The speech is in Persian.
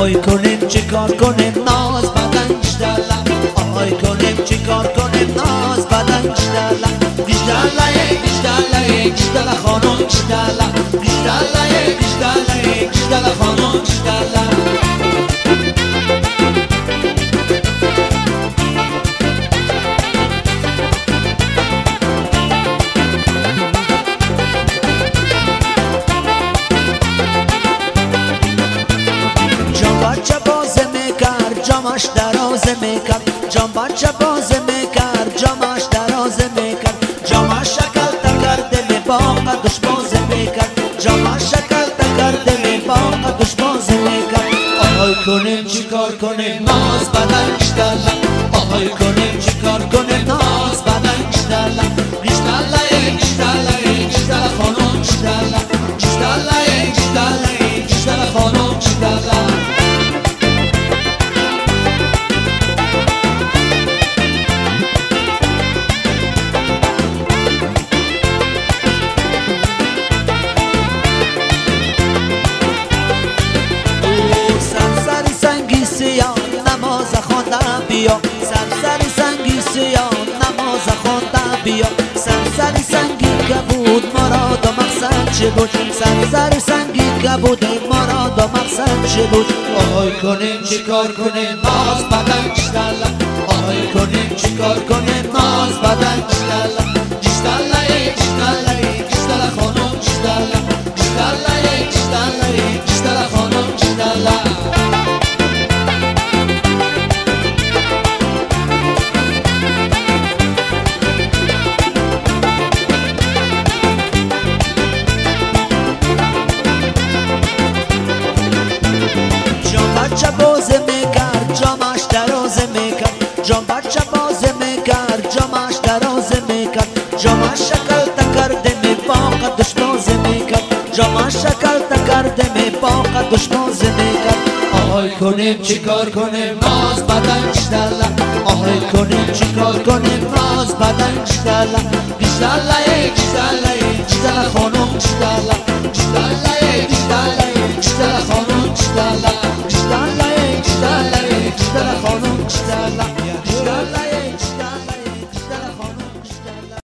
آهای کنیم چی کار کنیم ناز بدن گشتالا آهای کنیم چی کار کنیم ناز بدن گشتالا گشتالا گشتالا گشتالا خانم گشتالا گشتالا گشتالا گشتالا خانم گشتالا جامش درازه میکرد جام بچه بازه میکرد جامش درازه میکرد جامش شکل تکرده می باقدش بازه میکرد جامش شکل تکرده می باقدش بازه میکرد آهای کنیم چی کار کنیم ناز بدن گشتالا آهای کنیم چی کار کنیم ناز بدن گشتالا گشتالا گشتالا گشتالا خانم گشتالا گشتالا گشتالا گشتالا خانم گشتالا نماز خوندم بیا سرسری سنگی سیاه نماز خوندم بیا سرسری سنگی که بود مراد و مقصد چه بود سرسری سنگی که بود مراد و مقصد چه بود آهای کنیم چی کار کنیم ناز بدن گشتالا آهای کنیم چی کار کنیم ناز بدن گشتالا گشتالا گشتالا گشتالا خانم گشتالا گشتالا گشتالا گشتالا خانم گشتالا بچه بازه میکرد جامش درازه میکرد جام بچه بازه میکرد جامش درازه میکرد جامش شکل تکرده می باقدش بازه میکرد جامش شکل تکرده می باقدش بازه میکرد آهای کنیم چی کار کنیم ناز بدن گشتالا آهای کنیم چی کار کنیم ناز بدن گشتالا گشتالا